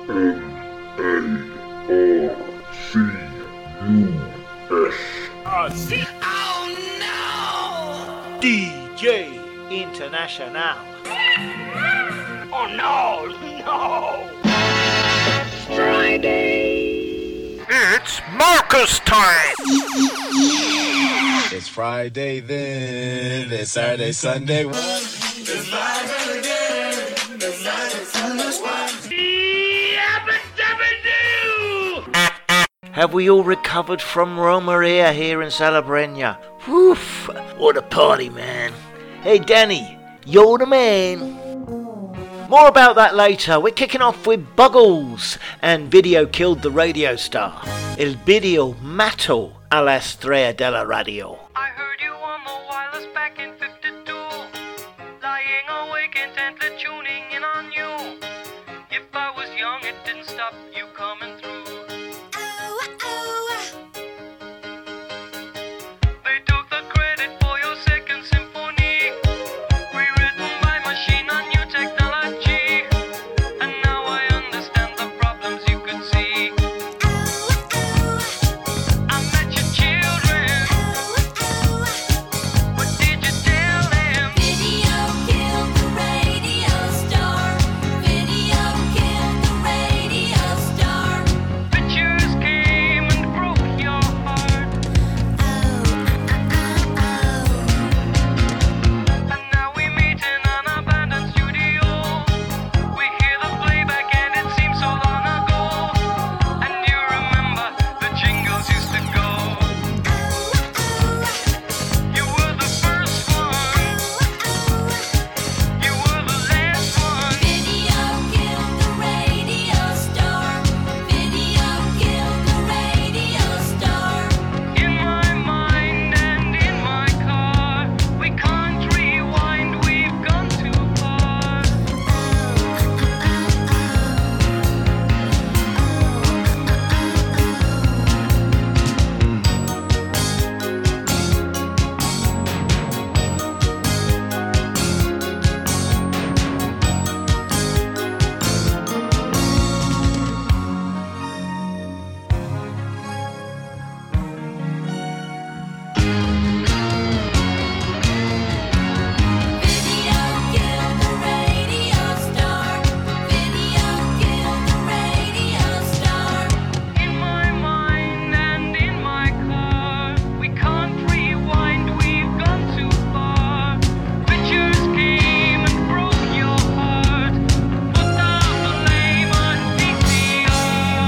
NARCUS. Oh no! DJ International. Oh no! Friday! It's Marcus time! It's Friday then, it's Saturday, Sunday. It's Friday again, it's Saturday, Sunday. Have we all recovered from Romeria here in Salobreña? Woof! What a party, man. Hey, Danny, you're the man. More about that later. We're kicking off with Buggles and Video Killed the Radio Star. El video mató a la estrella de la radio. I heard you on the wireless back in 52, lying awake intently tuning in on you. If I was young, it didn't stop you coming through. They took the credit for your second symphony, rewritten by machine on new technology, and now I understand the problems you could see. I met your children. What did you tell them? Video killed the radio star. Video killed the radio star. Pictures came and broke your heart. And now we meet in an abandoned studio. We hear the playback and it seems so long ago. And you remember the jingles used to go. You were the first one. You were the last one. Video killed the radio star. Video killed the radio star. In my mind and in my car, we can't rewind, we've gone too far. Video killed the radio star. Video killed the radio star. In my mind and in my car, we can't rewind, we've gone too far. Pictures came and broke your heart. Put down the blame on VCR.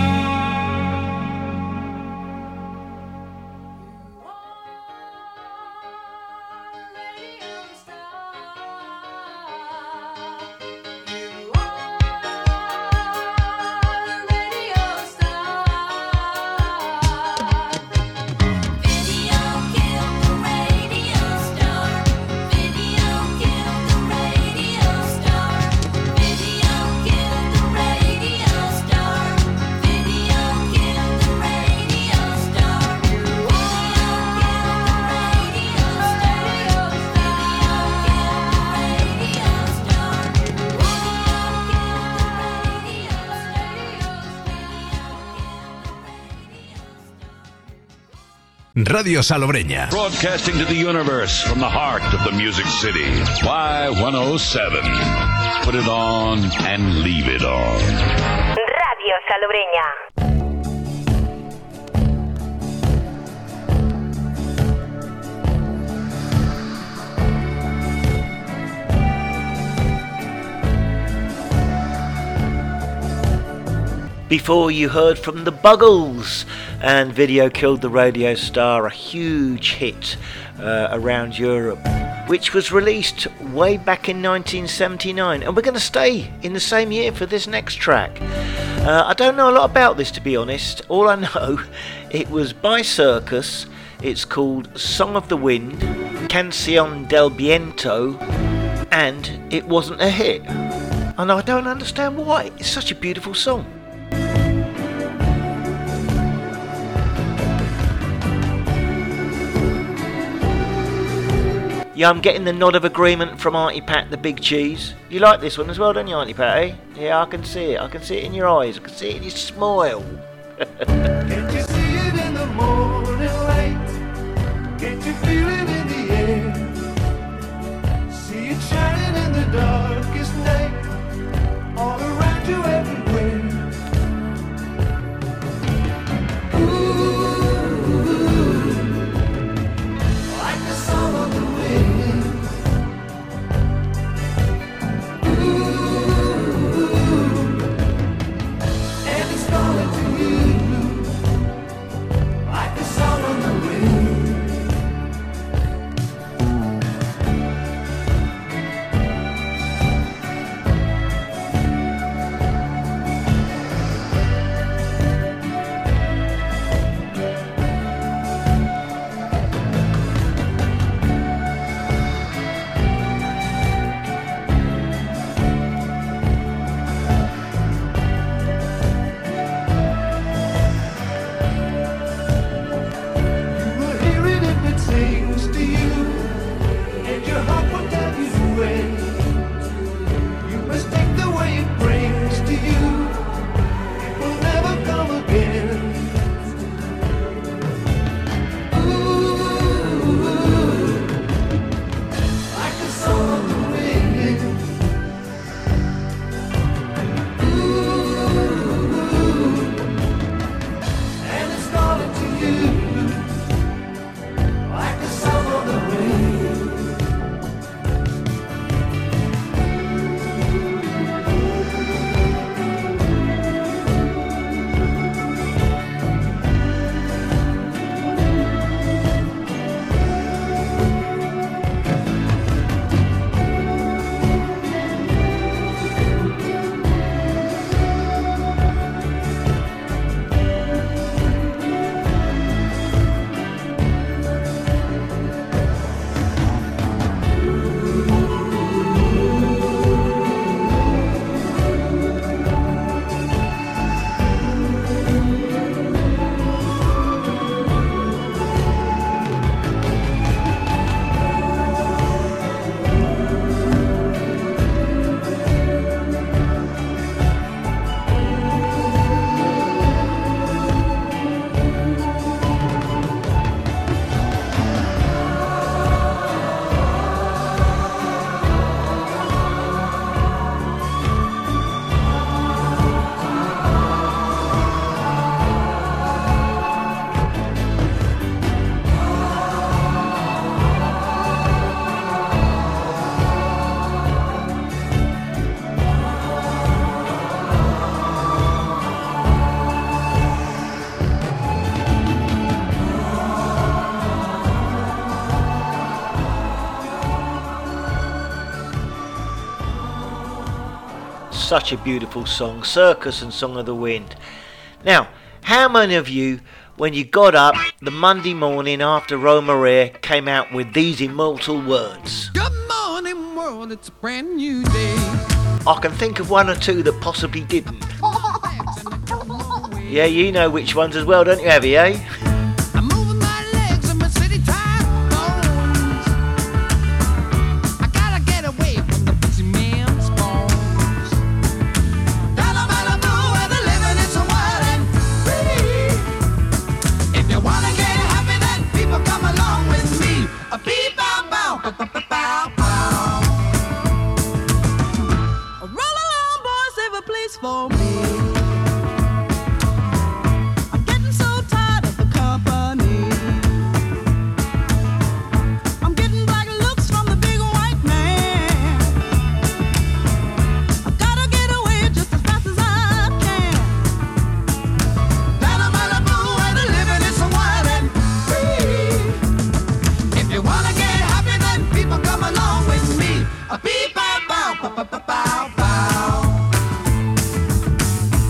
Video killed the radio star. Video killed the radio star. Video killed the radio star. Video killed the radio star. Video killed the radio Radio Salobreña. Broadcasting to the universe from the heart of the Music City. Y107. Put it on and leave it on. Radio Salobreña. Before you heard from the Buggles and Video Killed the Radio Star, a huge hit around Europe, which was released way back in 1979, and we're going to stay in the same year for this next track. I don't know a lot about this, to be honest. All I know, it was by Circus. It's called Song of the Wind, Canción del Viento, and it wasn't a hit. And I don't understand why. It's such a beautiful song. Yeah, I'm getting the nod of agreement from Auntie Pat, the big cheese. You like this one as well, don't you, Auntie Pat, eh? Yeah, I can see it. I can see it in your eyes. I can see it in your smile. Can't you see it in the morning light? Can't you feel it in the air? See it shining in the darkest night, all around you everywhere. Ooh, like the song of the wind. Ooh, and it's calling to you, like the song of the wind. You will hear it if it sings to you, and your heart will tell you when. You must take the way it brings to you. It will never come again. Ooh, like the song of the wind. Ooh, and it's calling to you, like the song of the wind. Such a beautiful song, Circus and Song of the Wind. Now, how many of you, when you got up the Monday morning after Romaria, came out with these immortal words? Good morning, world, it's a brand new day. I can think of one or two that possibly didn't. Yeah, you know which ones as well, don't you, Abby, eh? I'm moving my legs and my city tight bones. I gotta get away from the busy man's bones. Down in Malibu where the living is so wild and free. If you wanna get happy, then people come along with me. A beep bow bow, bow bow bow bow. Roll along, boys, save a place for me. I'm getting so tired of the company. I'm getting black looks from the big white man. I've gotta get away just as fast as I can. Down in Malibu where the living is so wild and free. If you wanna get happy, then people come along with me. A beep bow bow bow bow bow bow.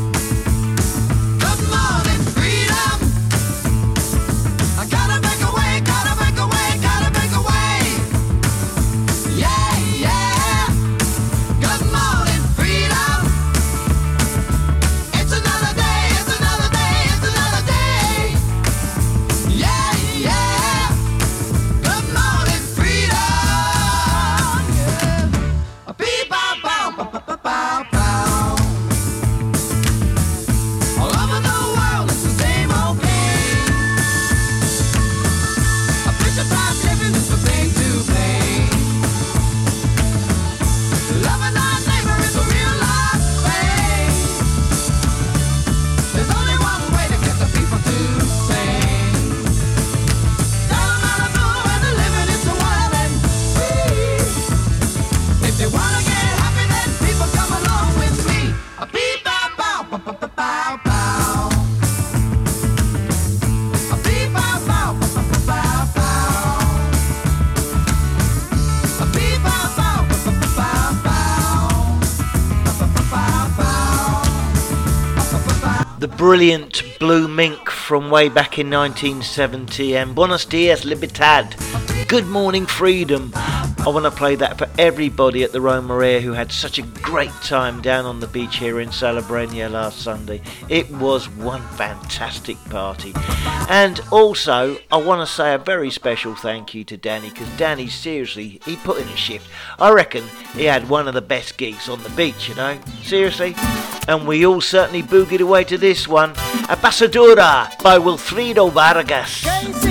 the brilliant Blue Mink from way back in 1970 and Buenos Dias Libertad, Good Morning Freedom. I want to play that for everybody at the Romeria who had such a great time down on the beach here in Salobreña last Sunday. It was one fantastic party. And also, I want to say a very special thank you to Danny, because Danny, seriously, he put in a shift. I reckon he had one of the best gigs on the beach, you know, seriously. And we all certainly boogied away to this one, Apasadura by Wilfrido Vargas.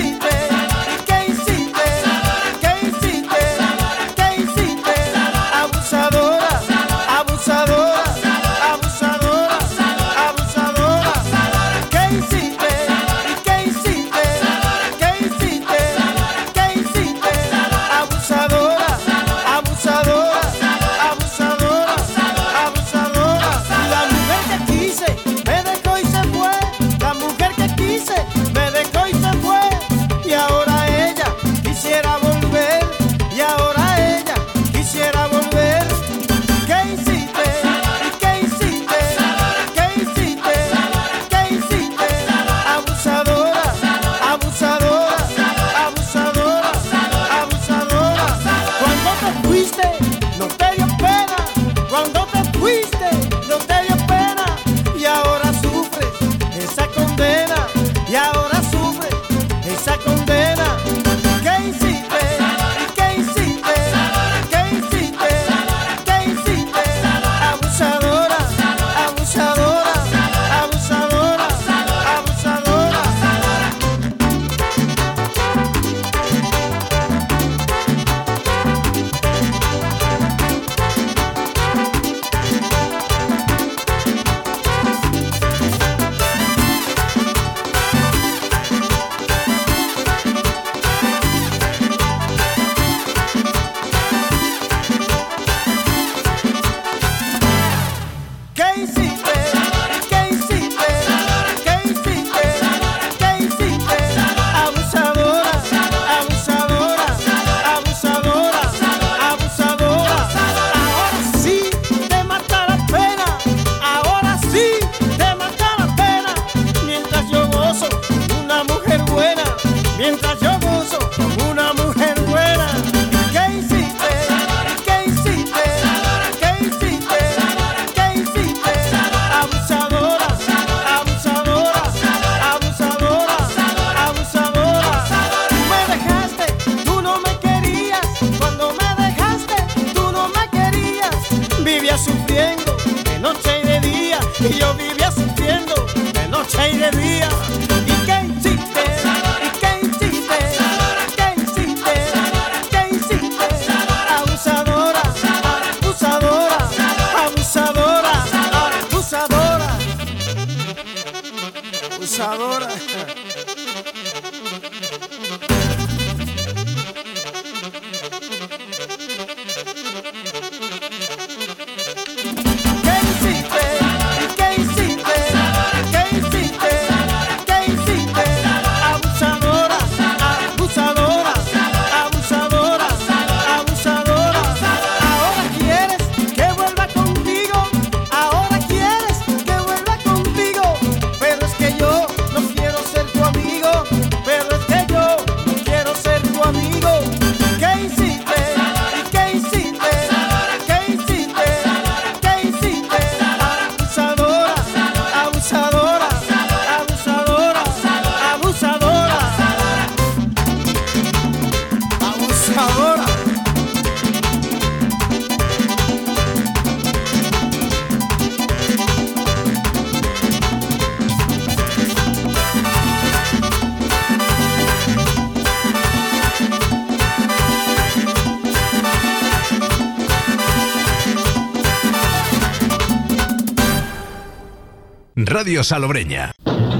Radio Salobreña.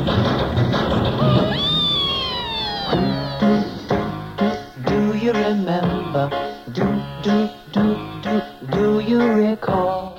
Do you remember? Do you recall?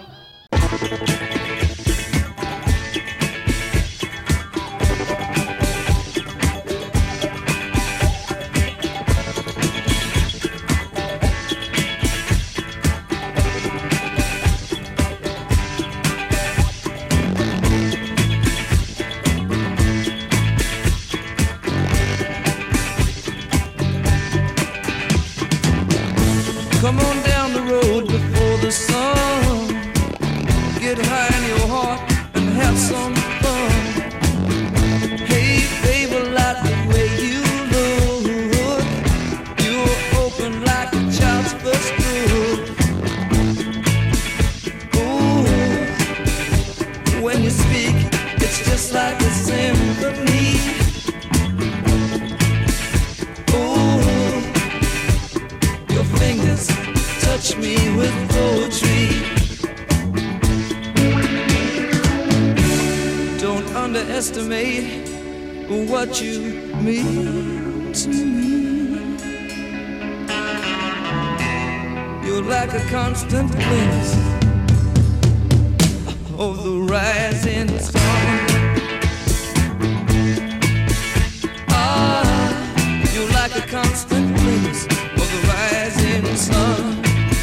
When you speak, it's just like a symphony. Ooh, your fingers touch me with poetry. Don't underestimate what you mean to me. You're like a constant glimpse of the rising sun. Ah, you're like a constant glimpse of the rising sun.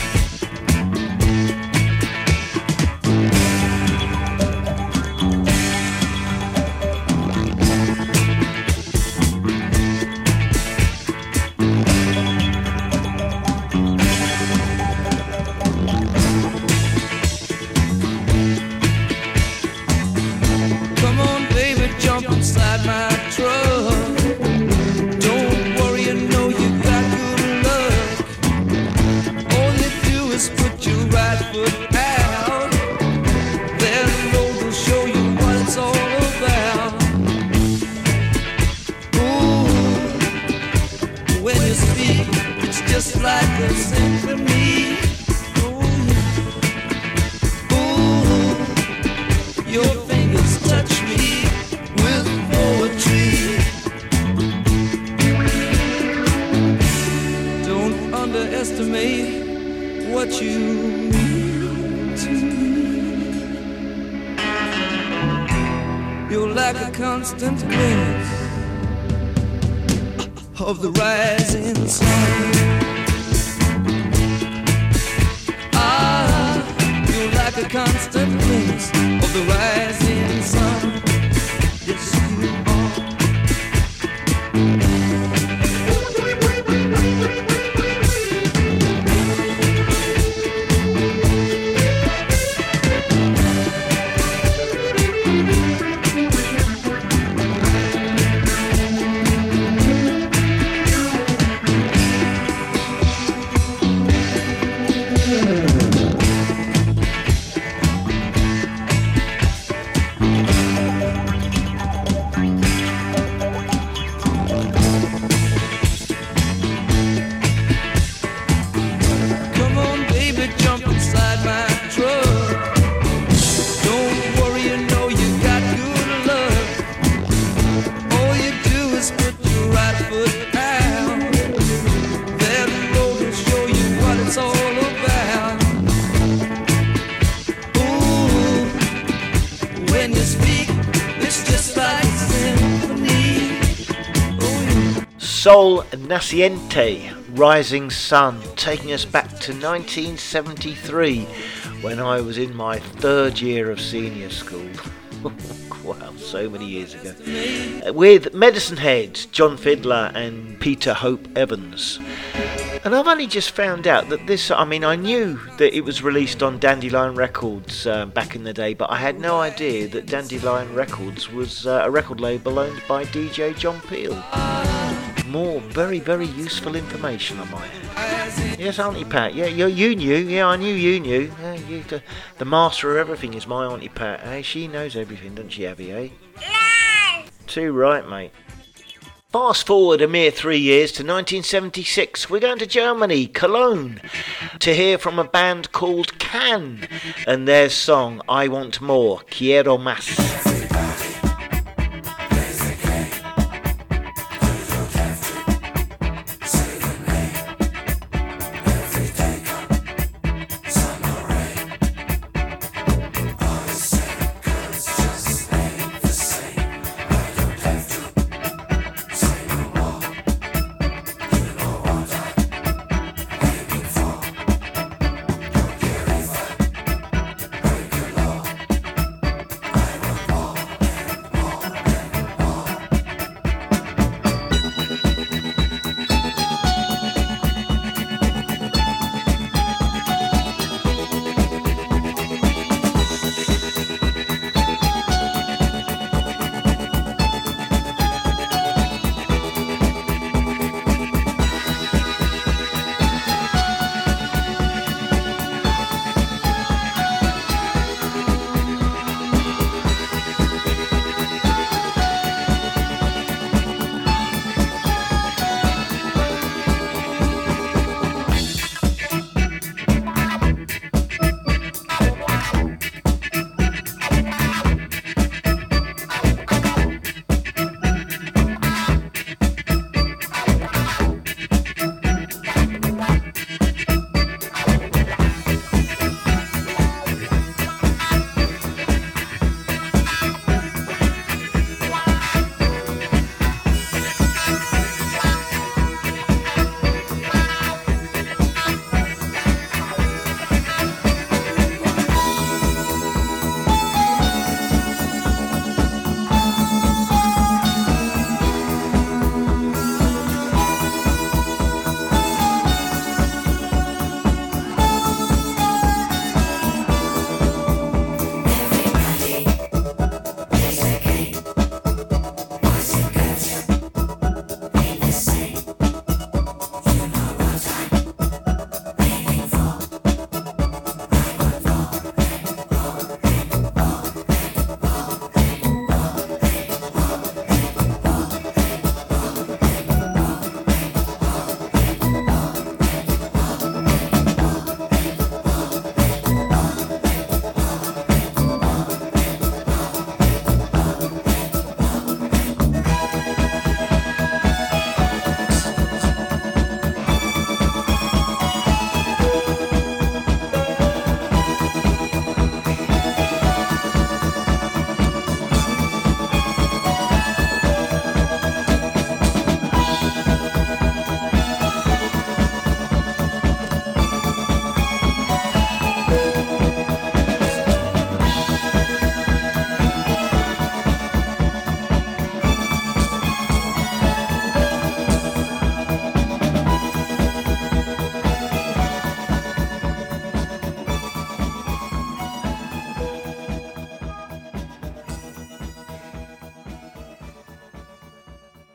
Just like a symphony. Ooh, your fingers touch me with poetry. Don't underestimate what you mean to me. You're like a constant glimpse of the rising sun. Like a constant glimpse of the rising sun. Yes, you are. Sol Naciente, Rising Sun, taking us back to 1973 when I was in my third year of senior school. Wow, so many years ago. With Medicine Head, John Fiddler and Peter Hope Evans. And I've only just found out that this, I knew that it was released on Dandelion Records back in the day, but I had no idea that Dandelion Records was a record label owned by DJ John Peel. More very, very useful information I might have. Yes, Auntie Pat. Yeah, you knew. Yeah, I knew you knew. Yeah, the master of everything is my Auntie Pat. Hey, she knows everything, doesn't she, Abby? Eh? No. Too right, mate. Fast forward a mere 3 years to 1976. We're going to Germany, Cologne, to hear from a band called Can and their song "I Want More." Quiero Más.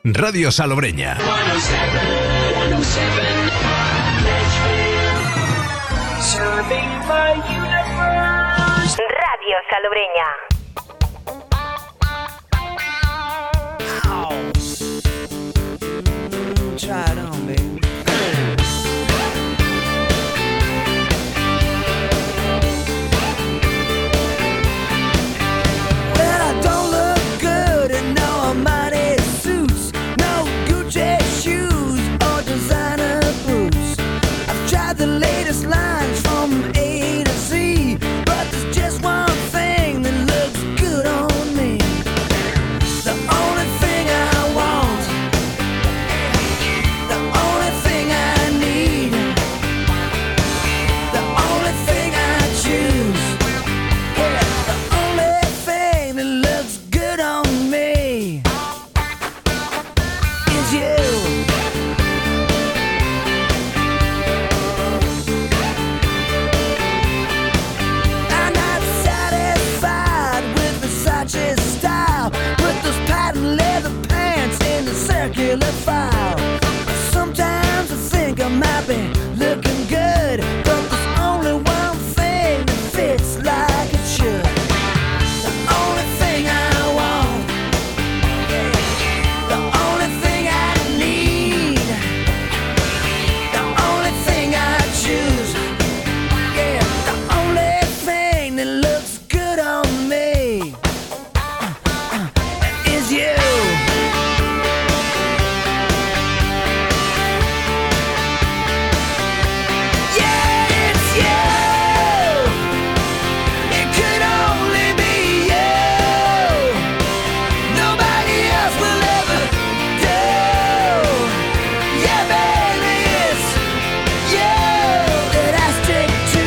Radio Salobreña. Radio Salobreña. Try it on, baby. Well, I don't look good in no money suits, no Gucci shoes or designer boots. I've tried the latest lines from A to Z, but there's just one thing that looks good on me. The only thing I want, the only thing I need, the only thing I choose, yeah, the only thing that looks good on me is you. I'm not satisfied with Versace style. Put those patent leather pants in the circular file. Sometimes I think I might be looking good, but there's only one thing that fits like it should. The only thing I want, the only thing I need, the only thing I choose, yeah, the only thing that looks good on me is you. Yeah, it's you. It could only be you. Nobody else will ever do. Yeah, baby, it's you that I stick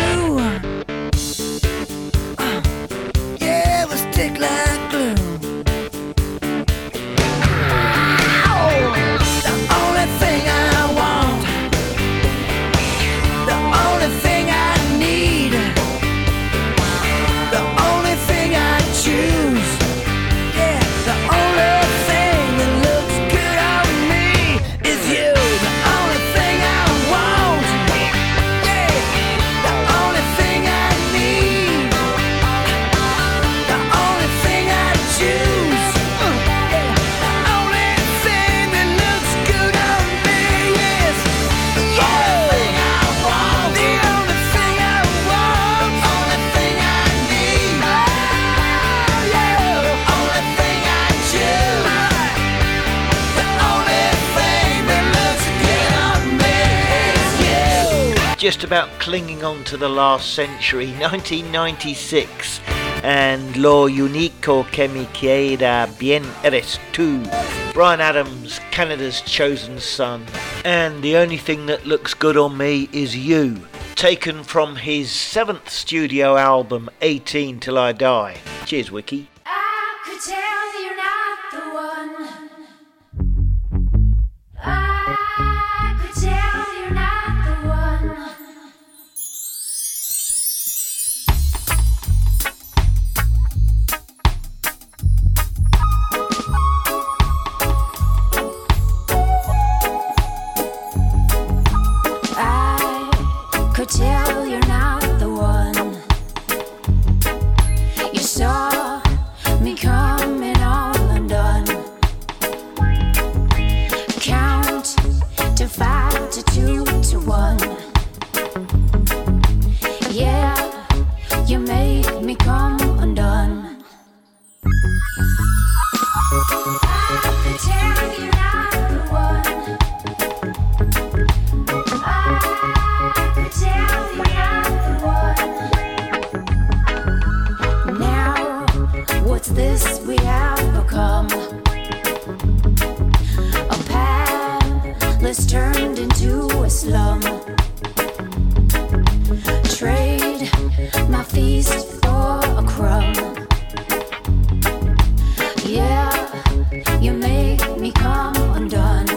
to. Yeah, we stick like glue. The only thing I want, the only thing I need, the only thing I choose, yeah, the only thing that looks good on me is you. The only thing I want, yeah, the only thing I need, the only thing I choose, yeah, the only thing that looks good on me is you. The only thing I want, only thing I need, oh yeah, the only thing I choose, the only thing that looks good on me is you. Just about clinging on to the last century, 1996, and Lo único que me queda bien eres tú. Bryan Adams, Canada's chosen son, and the only thing that looks good on me is you. Taken from his 7th studio album, 18 Till I Die. Cheers, Wiki. I could tell you're not the one. I could tell you're not the one. I could tell you're not the one. You saw me coming all undone. Count to 5 to 2 to 1. Yeah, you make me come undone. I could tell you're not the one. I could tell you're not the one. Now, what's this we have become? A palace turned into a slum. Trade my feast for a crumb. Yeah, you make me come undone.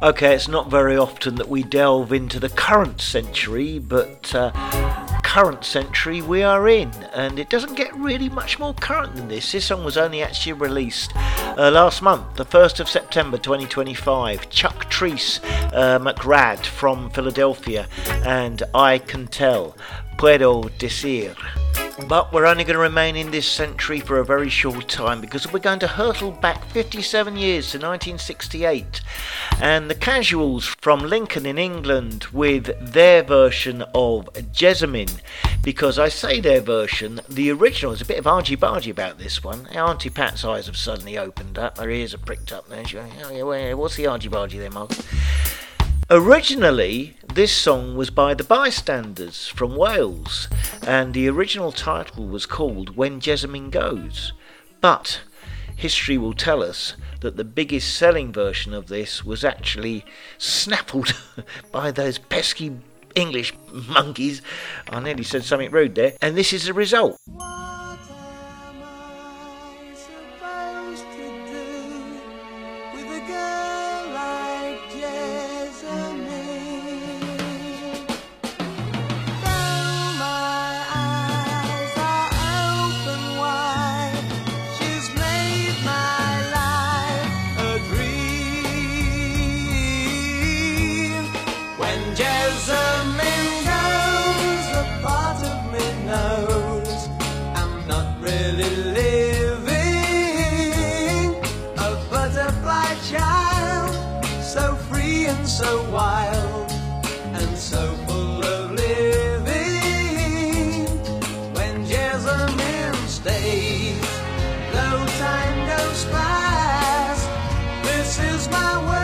Okay, it's not very often that we delve into the current century, but current century we are in, and it doesn't get really much more current than this. This song was only actually released last month, the 1st of September 2025. Chuck Treece McRad from Philadelphia, and I Can Tell, Puedo Decir. But we're only going to remain in this century for a very short time, because we're going to hurtle back 57 years to 1968, and the Casuals from Lincoln in England with their version of Jessamine. Because I say their version, the original is a bit of argy-bargy about this one. Auntie Pat's eyes have suddenly opened up, her ears are pricked up there. She's going, oh, yeah, what's the argy-bargy there, Mark? Originally, this song was by the Bystanders from Wales, and the original title was called When Jessamine Goes. But history will tell us that the biggest selling version of this was actually snaffled by those pesky English monkeys. I nearly said something rude there, and this is the result. What am I supposed to do with a girl like Jessamine? Though my eyes are open wide, she's made my life a dream. When Jessamine goes, a part of me knows I'm not really living. A butterfly child, so free and so wild, and so full of living. When Jessamine stays, though time goes fast, this is my world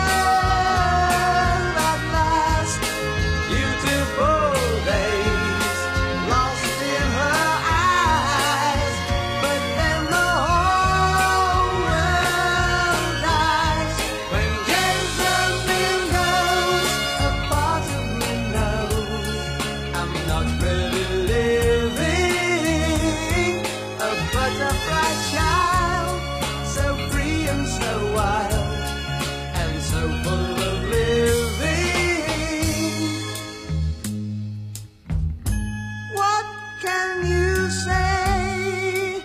at last. Beautiful days lost in her eyes, but then the whole world dies. When Jessamine goes, a part of me knows I'm not really living. A butterfly child, so free and so wild, and so full of living. What can you say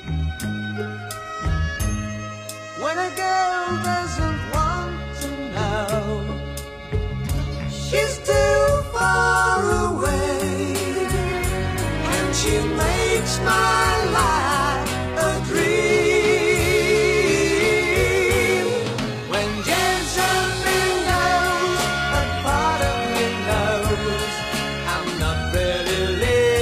when a girl doesn't want to know? She's too far away, and she makes my life a dream. When Jessamine goes, a part of me knows I'm not really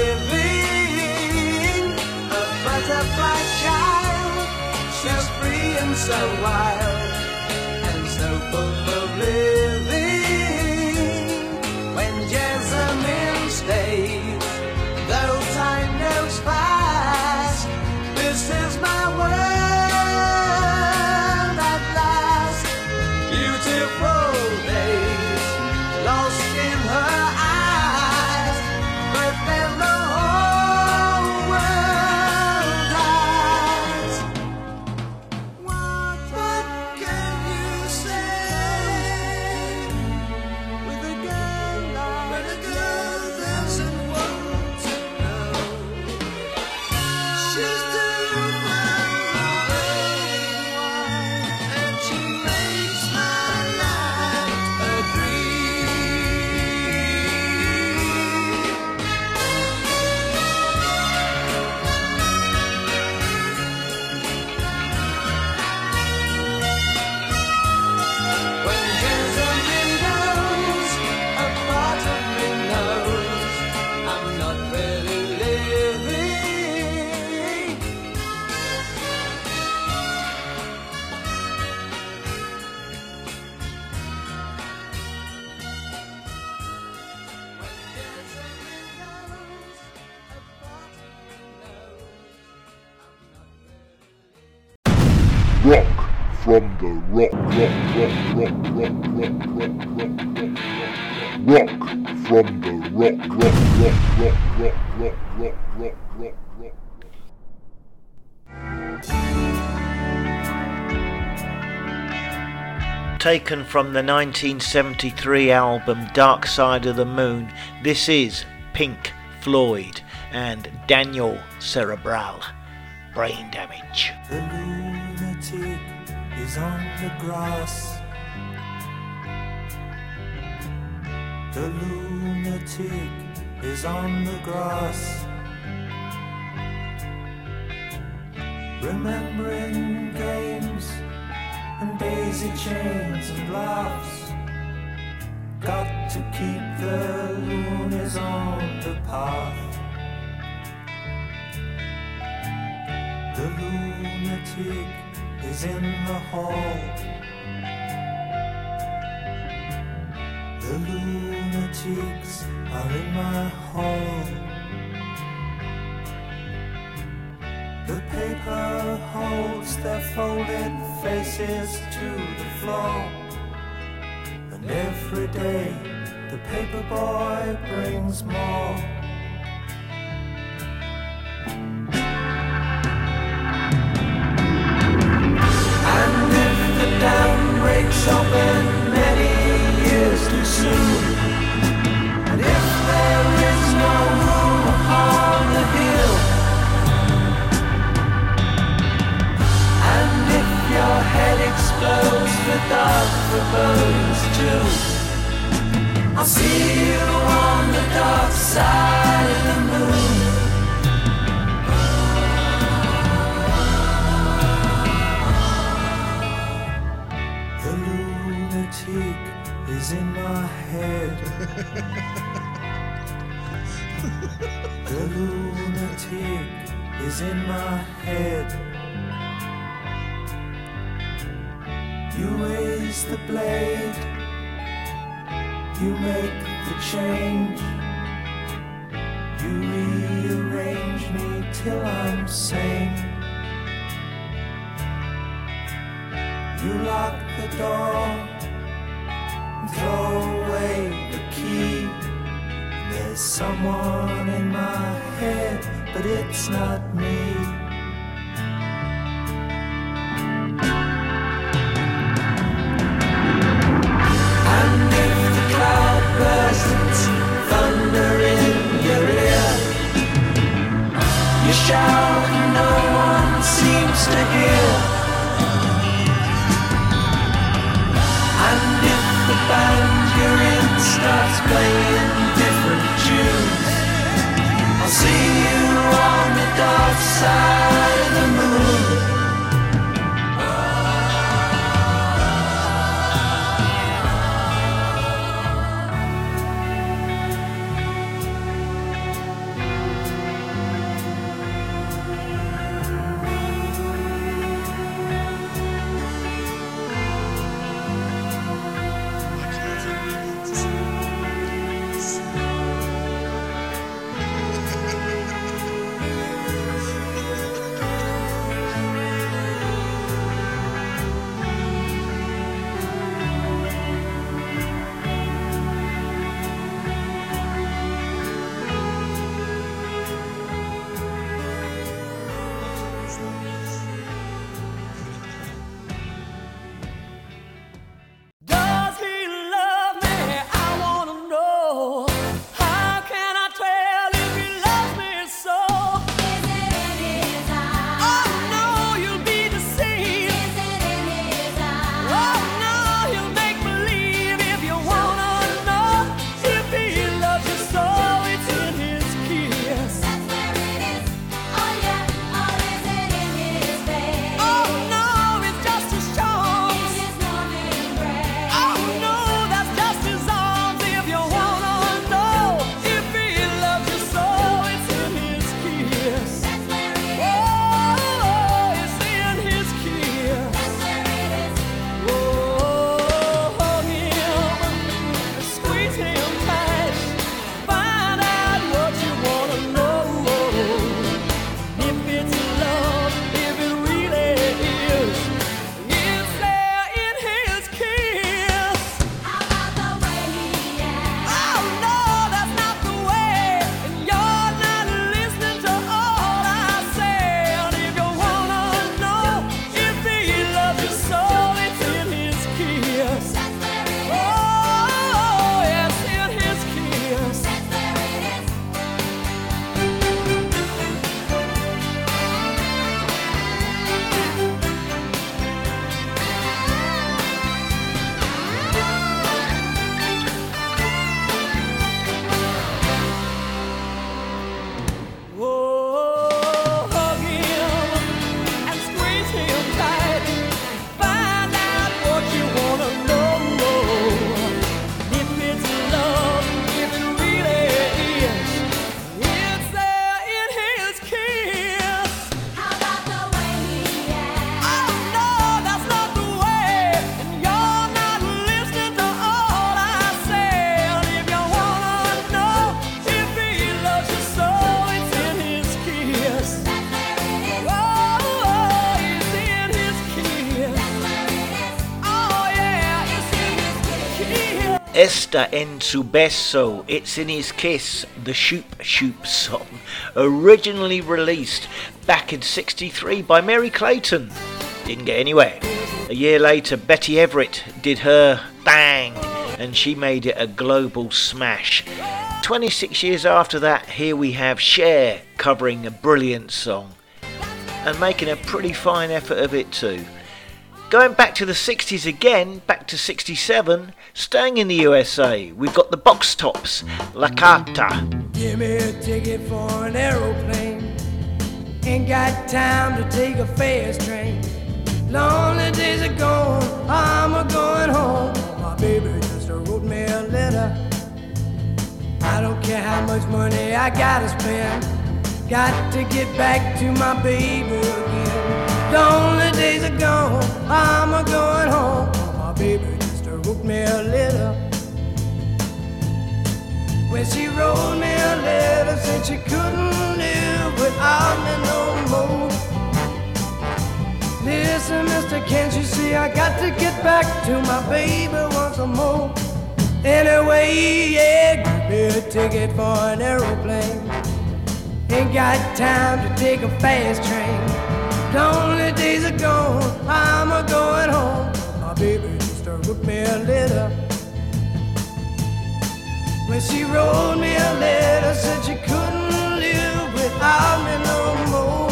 living. A butterfly child, she's free and so wild, and so full of living. When Jessamine stays, though time goes fast, this is my world at last. Beautiful days lost in her eyes, but then the whole world dies. What can you say with a girl like when a girl doesn't want to know? She's too far away, and she makes my life a dream. When Jessamine goes, a part of me knows I'm not really living. Rock from the rock from the rock. taken from the 1973 album Dark Side of the Moon. This is Pink Floyd and Daniel Cerebral, Brain Damage. The lunatic is on the grass. The lunatic is on the grass. Remembering games and daisy chains and laughs. Got to keep the loonies on the path. The lunatic is in the hall. The lunatics are in my hall. The paper holds their folded faces to the floor. And every day the paper boy brings more. And if the dam breaks open many years too soon, and if there is no room upon the hill, and if your head explodes with dark forebodings too, I'll see you on the dark side of the moon. The lunatic is in my head. The lunatic is in my head. You raise the blade, you make the change, you rearrange me till I'm sane. You lock the door and throw away the key. There's someone in my head, but it's not me. Thunder in your ear, you shout and no one seems to hear. And if the band you're in starts playing different tunes, I'll see you on the dark side of the moon. Esta en su beso, It's in His Kiss, the Shoop Shoop song, originally released back in '63 by Mary Clayton. Didn't get anywhere. A year later, Betty Everett did her Bang, and she made it a global smash. 26 years after that, here we have Cher covering a brilliant song and making a pretty fine effort of it too. Going back to the 60s again, back to 67, staying in the USA, we've got the Box Tops, La Carta. Give me a ticket for an aeroplane. Ain't got time to take a fast train. Lonely days are gone, I'm a-going home. My baby just wrote me a letter. I don't care how much money I gotta spend. Got to get back to my baby again. Lonely days are gone, I'm a-going home. My baby just wrote me a letter. When she wrote me a letter, said she couldn't live without me no more. Listen, mister, can't you see I got to get back to my baby once more. Anyway, yeah, give me a ticket for an aeroplane. Ain't got time to take a fast train. Lonely days are gone, I'm a-going home. My baby just wrote me a letter. When she wrote me a letter, said she couldn't live without me no more.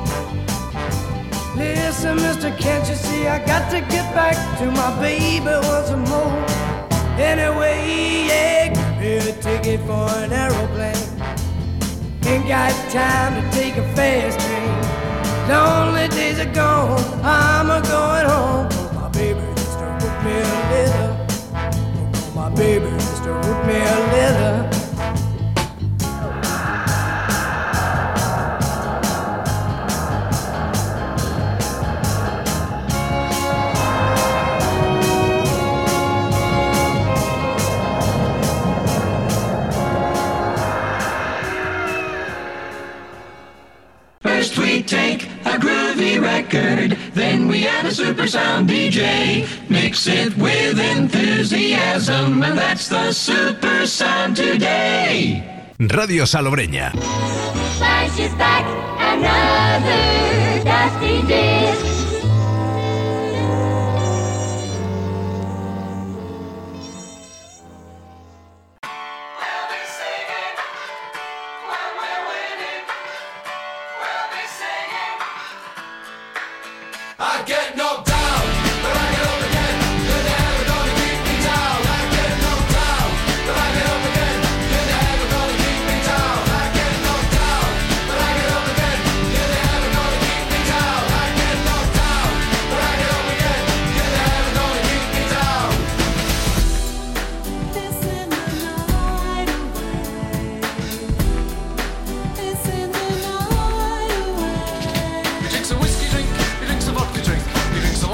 Listen, mister, can't you see I got to get back to my baby once more. Anyway, yeah, give me a ticket for an aeroplane. Ain't got time to take a fast train. Lonely days are gone, I'm a-going home. My baby just wrote me a letter. My baby just wrote me a letter. First we take a groovy record, then we add a super sound DJ. Mix it with enthusiasm, and that's the super sound today. Radio Salobreña. Flashes back another dusty disc. I get knocked down, but I get up again. You're never gonna keep me down. I get knocked down, but I get up again. You're never gonna keep me down. I get knocked down, but I get up again. You're never gonna keep me down. I get knocked down, but I get up again. You're never gonna keep me down. It's in the night away. It's in the night away. He drinks a whiskey drink, he drinks a vodka drink, he drinks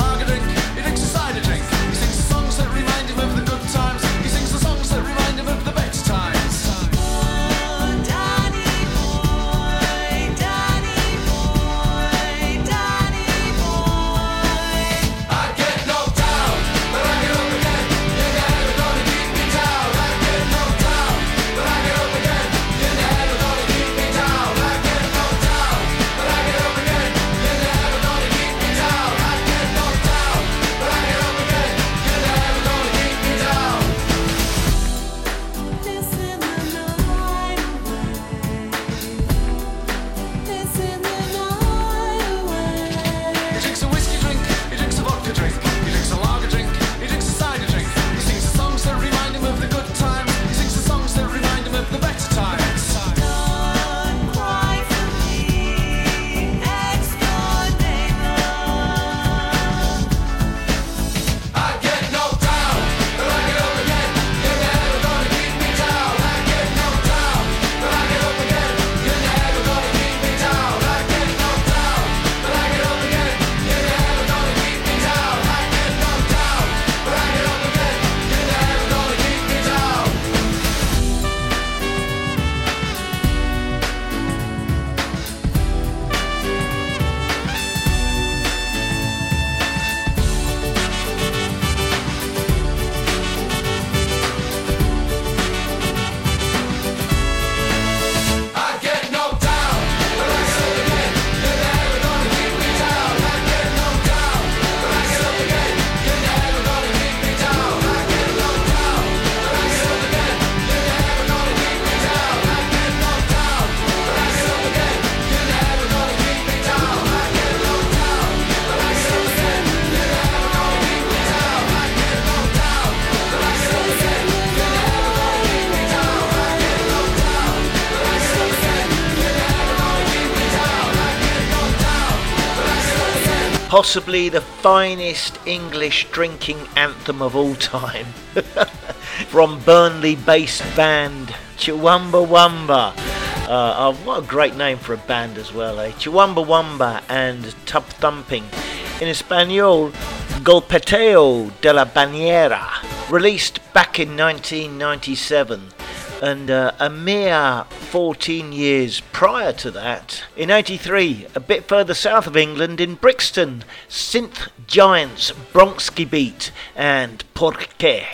possibly the finest English drinking anthem of all time. From Burnley-based band Chumbawamba. What a great name for a band as well, eh? Chumbawamba and Tub Thumping. In Espanol, Golpeteo de la Bañera. Released back in 1997. And a mere 14 years prior to that, in 83, a bit further south of England, in Brixton, synth giants Bronski Beat and Porqué.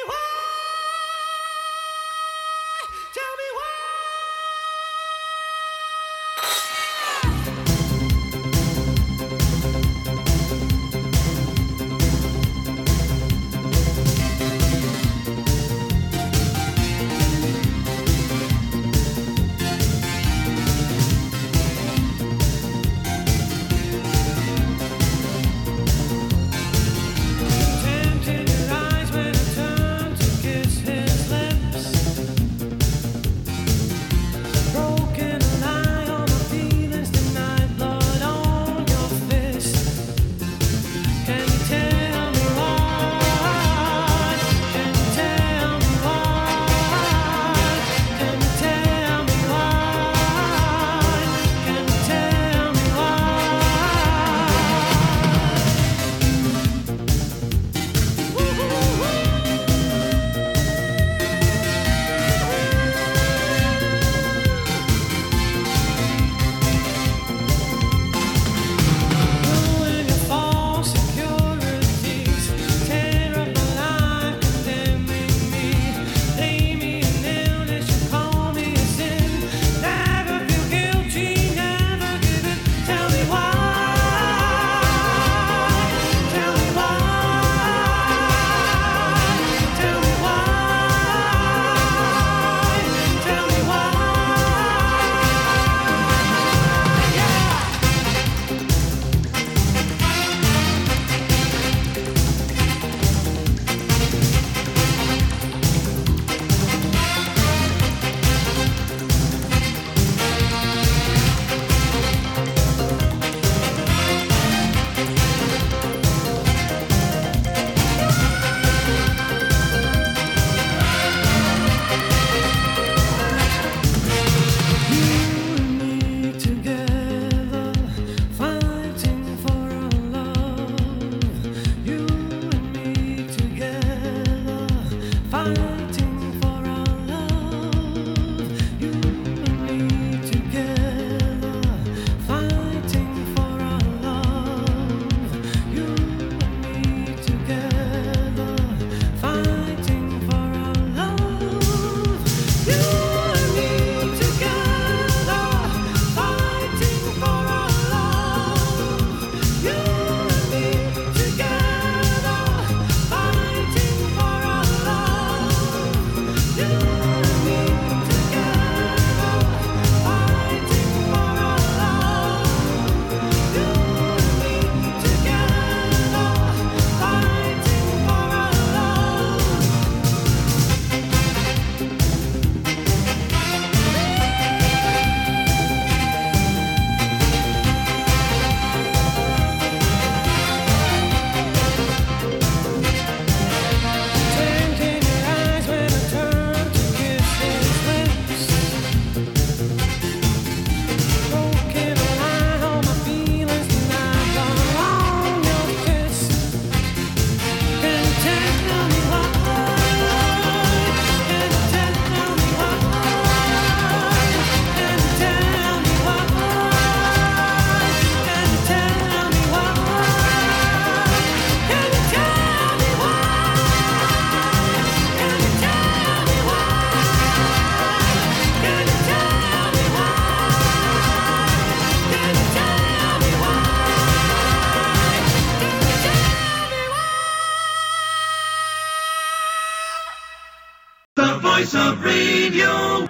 Voice of Radio,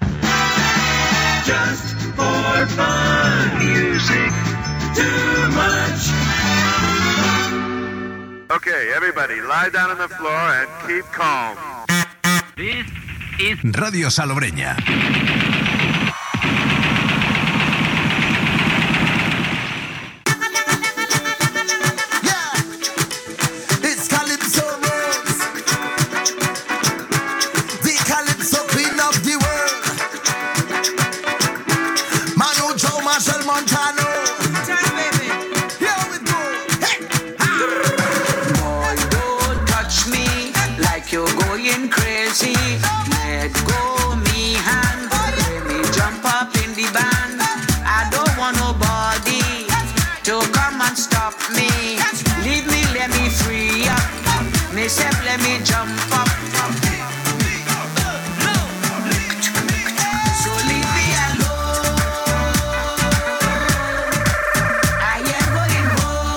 just for fun. Music, too much. Okay, everybody, lie down on the floor and keep calm. This is Radio Salobreña. Marshall Montano. Here we go. Hey. Boy, don't touch me like you're going crazy. Let go me hand, let me jump up in the band. I don't want nobody to come and stop me. Leave me, let me free up. Myself, let me jump up. So leave me alone. I ain't going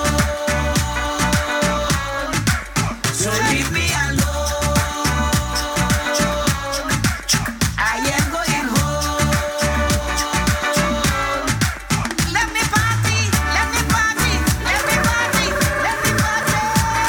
home. So leave me alone. I ain't going home. Let me party, let me party, let me party, let me party.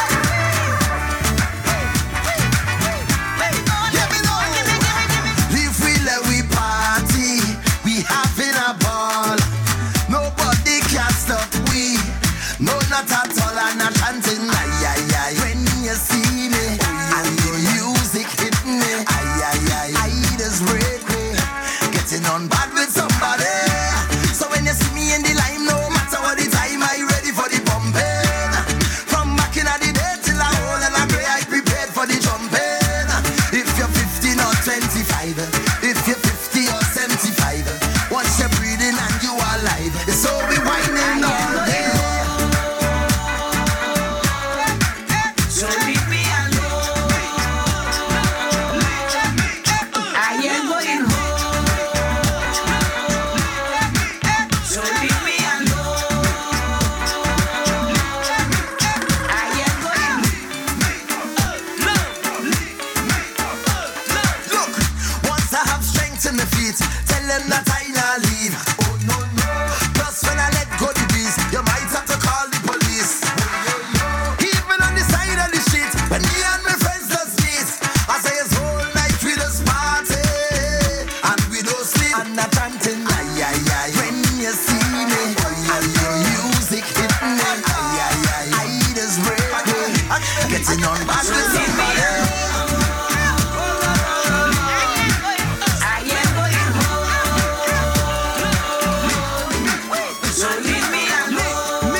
Live free, let we party. We having a ball. Nobody can stop we. No, not at all. I'm not chanting. Ay, ay, ay. When you see me and the music hit me, ay, ay, ay. I just break me. Getting on bad with somebody. So when you see me in the line, no matter what the time, I ready for the pumping. From back in the day till I hold and I pray, I prepared for the jumping. If you're 15 or 25, if you're 50 or 75, once you're breathing and you are alive, it's all we whining all day. So leave me alone. I ain't going home. So leave me alone. I ain't going Look, once I have strength in my feet, tell them that I not leave. Oh no no. Plus when I let go the beast, you might have to call the police. Even on the side of the street, when me and my friends just meet, I say it's whole night we just party and we don't sleep. And I'm chanting ay ay ay. When you see me and the music hit me, ay ay ay. I just break me, getting on bad with somebody. I ain't going home. So leave me alone.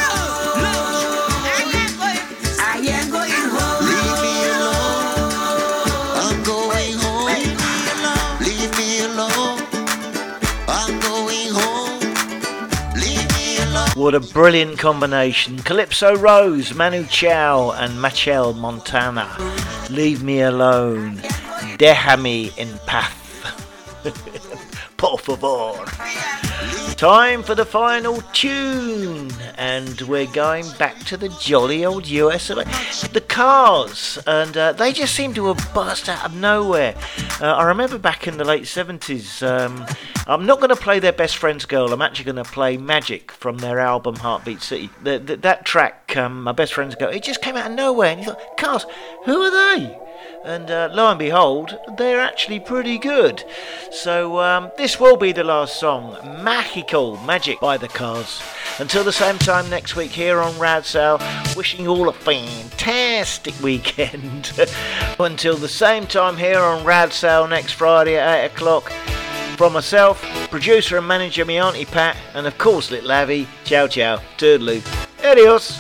I ain't going home. Leave me alone. I'm going home. Leave me alone. I'm going home. Leave me alone. What a brilliant combination. Calypso Rose, Manu Chao and Machel Montana. Leave me alone. Déjame en paz. Por favor. Time for the final tune, and we're going back to the jolly old US of A. The Cars, and they just seem to have burst out of nowhere. I remember back in the late 70s, I'm not going to play their Best Friend's Girl, I'm actually going to play Magic from their album Heartbeat City. That track, My Best Friend's Girl, it just came out of nowhere, and you thought, Cars, who are they? And lo and behold, they're actually pretty good. So this will be the last song, Magical, Magic by the Cars. Until the same time next week here on Radsale, wishing you all a fantastic weekend. Until the same time here on Radsale next Friday at 8 o'clock. From myself, producer and manager, me Auntie Pat, and of course little Avi, ciao ciao, toodaloo, adios.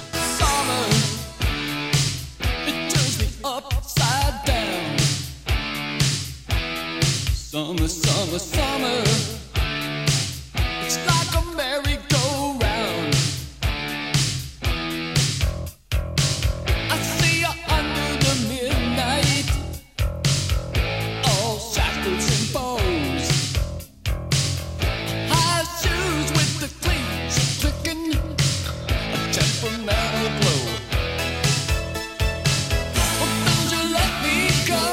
Summer, summer, summer. It's like a merry-go-round. I see you under the midnight, all shackles and bows. High shoes with the cleats clicking, a temperamental glow. Well, don't you let me go.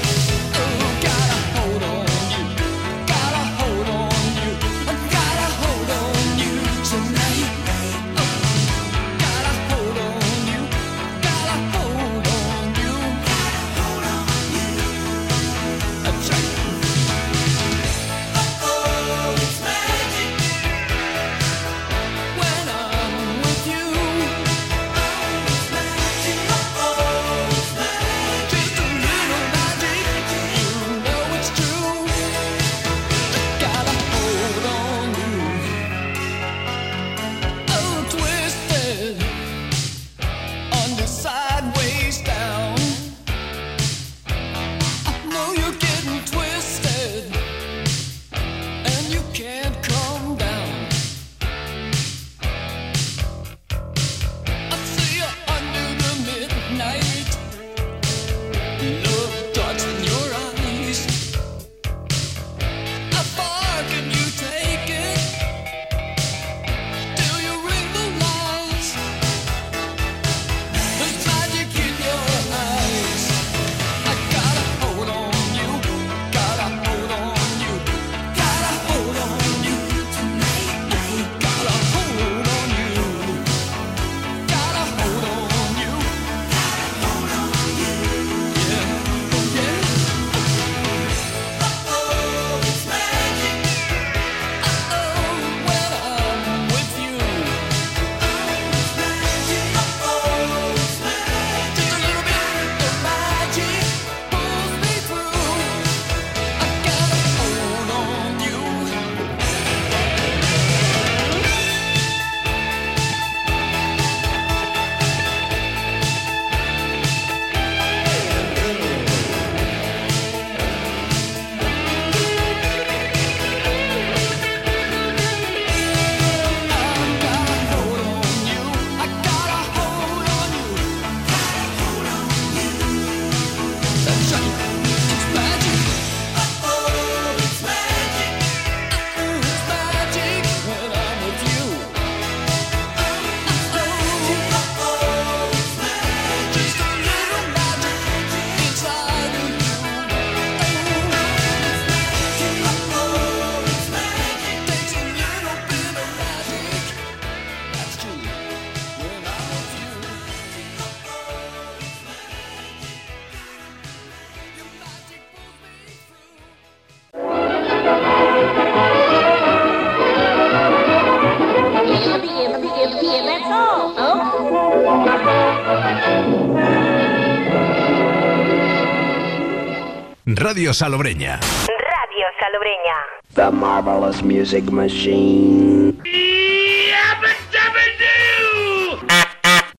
Oh, gotta hold on you, gotta hold on you, I gotta hold Radio Salobreña. Radio Salobreña. The Marvelous Music Machine.